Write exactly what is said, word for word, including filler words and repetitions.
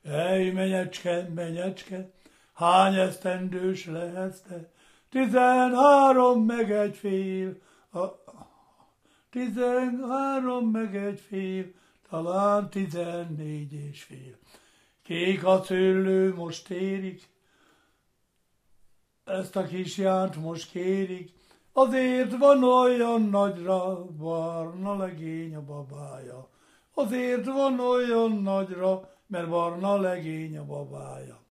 Ej, menyecske, menyecske, hány esztendős lehetsz te? Tizenhárom meg egy fél, a, tizenhárom meg egy fél, talán tizennégy és fél. Kék a szőlő, most érik, ezt a kisjánt most kérik, azért van olyan nagyra, barna legény a babája. Azért van olyan nagyra, mert barna legény a babája.